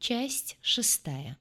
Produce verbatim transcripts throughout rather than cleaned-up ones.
Часть шестая.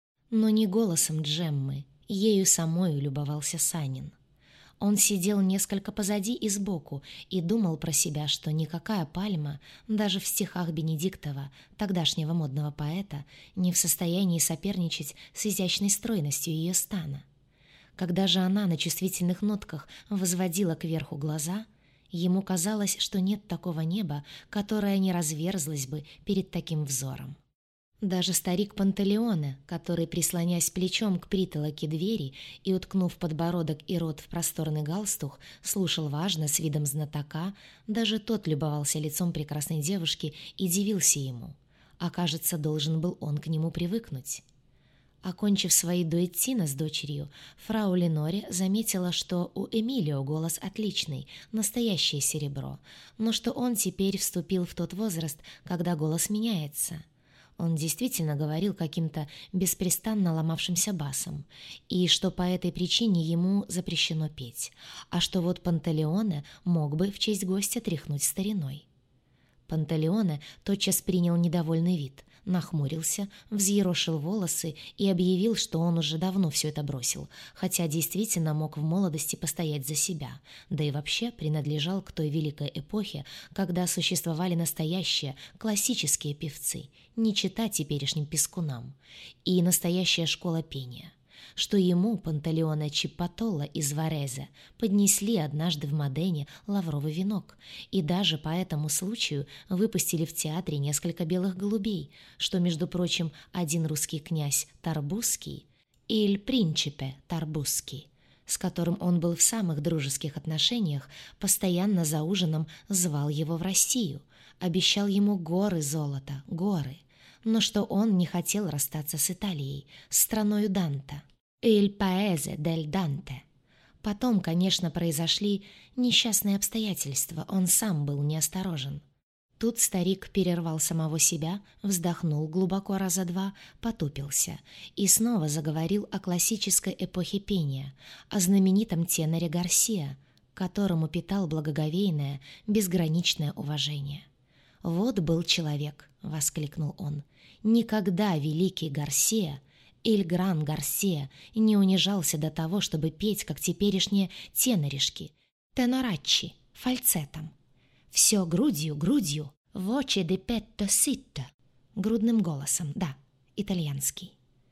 Но не голосом Джеммы, ею самою любовался Санин. Он сидел несколько позади и сбоку и думал про себя, что никакая пальма, даже в стихах Бенедиктова, тогдашнего модного поэта, не в состоянии соперничать с изящной стройностью ее стана. Когда же она на чувствительных нотках возводила кверху глаза, ему казалось, что нет такого неба, которое не разверзлось бы перед таким взором. Даже старик Панталеоне, который, прислонясь плечом к притолоке двери и уткнув подбородок и рот в просторный галстух, слушал важно с видом знатока, даже тот любовался лицом прекрасной девушки и дивился ему, а, кажется, должен был он к нему привыкнуть. Окончив свои дуэттино с дочерью, фрау Леноре заметила, что у Эмилио голос отличный, настоящее серебро, но что он теперь вступил в тот возраст, когда голос меняется. Он действительно говорил каким-то беспрестанно ломавшимся басом, и что по этой причине ему запрещено петь, а что вот Панталеоне мог бы в честь гостя тряхнуть стариной. Панталеоне тотчас принял недовольный вид, нахмурился, взъерошил волосы и объявил, что он уже давно все это бросил, хотя действительно мог в молодости постоять за себя, да и вообще принадлежал к той великой эпохе, когда существовали настоящие классические певцы, не чита теперешним пескунам, и настоящая школа пения, что ему, Панталеоне Чиппатоло из Варезе, поднесли однажды в Модене лавровый венок, и даже по этому случаю выпустили в театре несколько белых голубей, что, между прочим, один русский князь Тарбусский, «Il Principe» Тарбусский, с которым он был в самых дружеских отношениях, постоянно за ужином звал его в Россию, обещал ему горы золота, горы, но что он не хотел расстаться с Италией, страною Данте. «Il paese del Dante». Потом, конечно, произошли несчастные обстоятельства, он сам был неосторожен. Тут старик перервал самого себя, вздохнул глубоко раза два, потупился и снова заговорил о классической эпохе пения, о знаменитом теноре Гарсиа, которому питал благоговейное, безграничное уважение. «Вот был человек», — воскликнул он, — «никогда великий Гарсиа, Иль Гран Гарсиа, не унижался до того, чтобы петь, как теперешние теноришки, тенораччи, фальцетом. Все грудью, грудью, voce di petto sitto, грудным голосом, да, итальянский».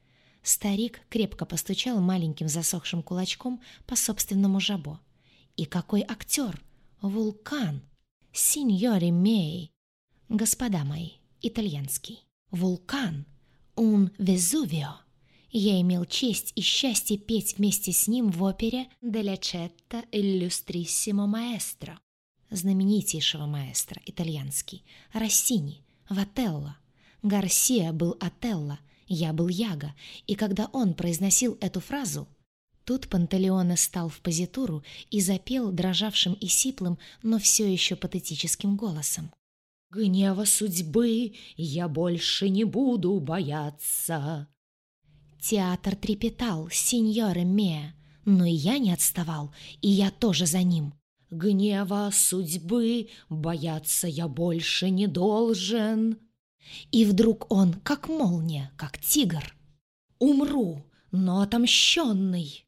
Старик крепко постучал маленьким засохшим кулачком по собственному жабо. «И какой актер! Вулкан! Синьори мей! Господа мои!» Итальянский. «Вулкан! Un Vesuvio!» Я имел честь и счастье петь вместе с ним в опере «Della Cetta Illustrissimo Maestro» знаменитейшего маэстро, итальянский, Россини, в Отелло. Гарсиа был Отелло, я был Яго, и когда он произносил эту фразу, тут Панталеоне стал в позитуру и запел дрожавшим и сиплым, но все еще патетическим голосом. «Гнева судьбы я больше не буду бояться». Театр трепетал, синьоре меа, но и я не отставал, и я тоже за ним. «Гнева судьбы бояться я больше не должен». И вдруг он, как молния, как тигр: «Умру, но отомщенный».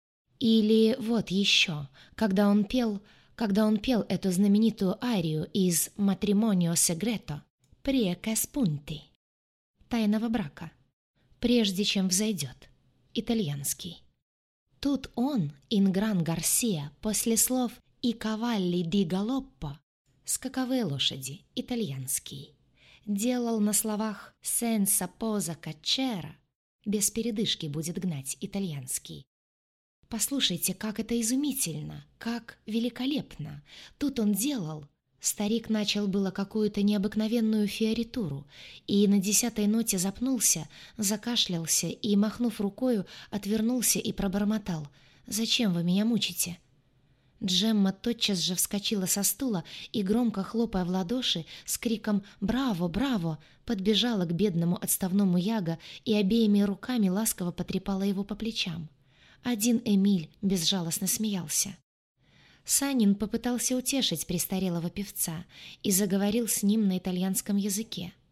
Или вот еще, когда он пел, когда он пел эту знаменитую арию из «Matrimonio segreto» «Prima che spunti» «Тайного брака», «Прежде чем взойдет», итальянский. Тут он, Ингран Гарсиа, после слов «И кавалли ди галоппо» «Скаковые лошади», итальянский, делал на словах «Senza posa cacciera» «Без передышки будет гнать», итальянский. Послушайте, как это изумительно, как великолепно. Тут он делал... Старик начал было какую-то необыкновенную фиоритуру и на десятой ноте запнулся, закашлялся и, махнув рукою, отвернулся и пробормотал: «Зачем вы меня мучите?» Джемма тотчас же вскочила со стула и, громко хлопая в ладоши, с криком «Браво! Браво!» подбежала к бедному отставному Яго и обеими руками ласково потрепала его по плечам. Один Эмиль безжалостно смеялся. Санин попытался утешить престарелого певца и заговорил с ним на итальянском языке.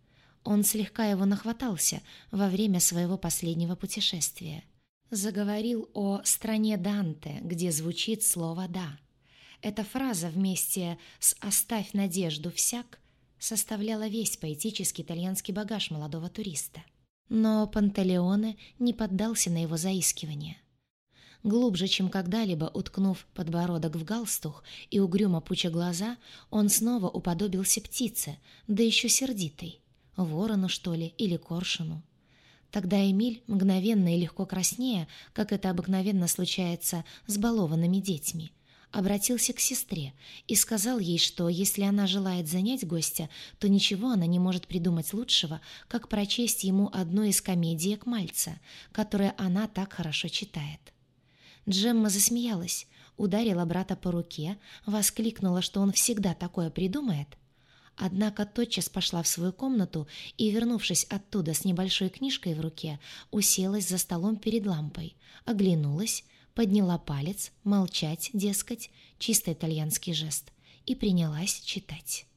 Он слегка его нахватался во время своего последнего путешествия. Заговорил о «стране Данте», где звучит слово «да». Эта фраза вместе с «оставь надежду всяк» составляла весь поэтический итальянский багаж молодого туриста. Но Панталеоне не поддался на его заискивание. Глубже, чем когда-либо уткнув подбородок в галстух и угрюмо пуча глаза, он снова уподобился птице, да еще сердитой. Ворону, что ли, или коршуну. Тогда Эмиль, мгновенно и легко краснея, как это обыкновенно случается с балованными детьми, обратился к сестре и сказал ей, что если она желает занять гостя, то ничего она не может придумать лучшего, как прочесть ему одну из комедиек Мальца, которые она так хорошо читает. Джемма засмеялась, ударила брата по руке, воскликнула, что он всегда такое придумает. Однако тотчас пошла в свою комнату и, вернувшись оттуда с небольшой книжкой в руке, уселась за столом перед лампой, оглянулась, подняла палец, молчать, дескать, чисто итальянский жест, и принялась читать.